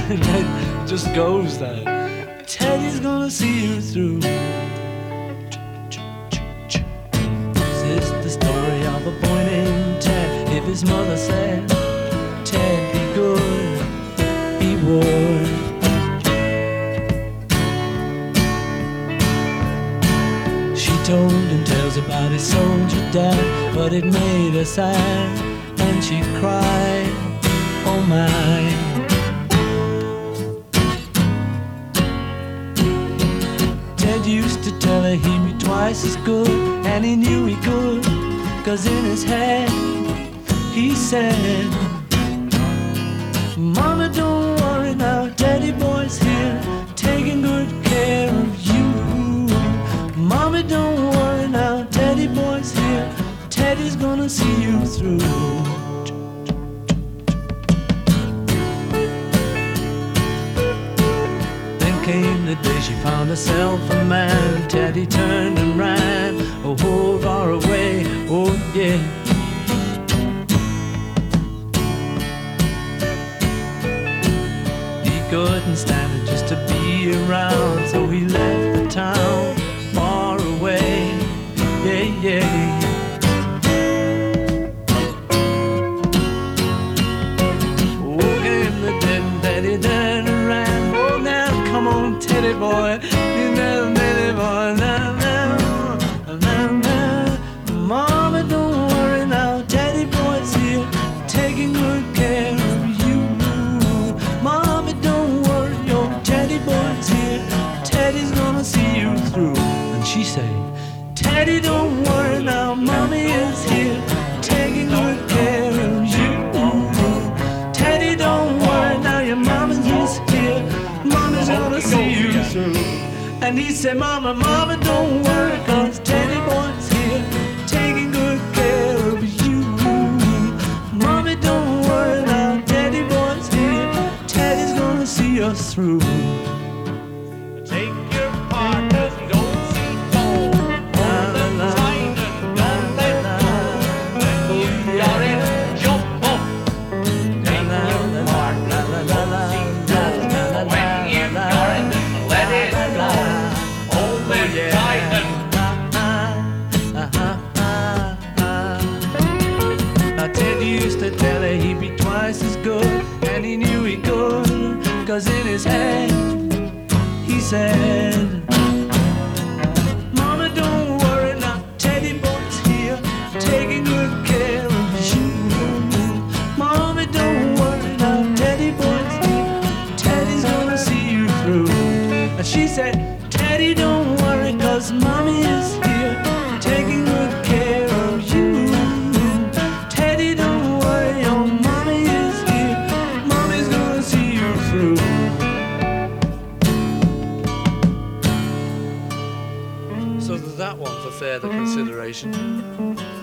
And then it just goes there. Teddy's gonna see you through. This is the story of a boy named Ted. If his mother said, Ted, be good, he would. She told him tales about his soldier dad, but it made her sad, and she cried, oh my. Ted used to tell her he'd be twice as good, and he knew he could, 'cause in his head he said, Mama, don't worry now, Teddy boy's here, taking good care of you. Mommy, don't worry now, Teddy boy's here, Teddy's gonna see you through. Came the day she found herself a man. Teddy turned and ran, oh, far away, oh yeah. He couldn't stand it just to be around, so he left the town far away, yeah, yeah. Oh, came the day and Teddy turned and ran. Come on, Teddy boy, you know, Teddy boy, now, now, now, now. Mama, don't worry now, Teddy boy's here, taking good care of you. Mama, don't worry, your Teddy boy's here, Teddy's gonna see you through. And she said, Teddy, don't worry now, Mommy is here, taking good care of you. Teddy, don't worry now, your mama's just here, Mama's gonna see you through. And he said, Mama, Mama, don't worry, 'cause Teddy boy's here, taking good care of you. Mommy, don't worry now, Teddy boy's here, Teddy's gonna see us through. Take your partners, don't see gold. Hold them tight and don't let go. When you're in, jump up. Take your partners, don't see gold. When you're in, let it go. Hold them tight and Now Ted used to tell her he'd be twice as good, and he knew he could, 'cause in his head he said, Mama, don't worry now, Teddy boy's here, taking good care of you. Mommy, don't worry now, Teddy boy's here, Teddy's gonna see you through. And she said, Teddy, don't worry, 'cause Mommy is here, taking good care of you. Teddy, don't worry, your Mommy is here, Mommy's gonna see you through. So there's that one for further consideration.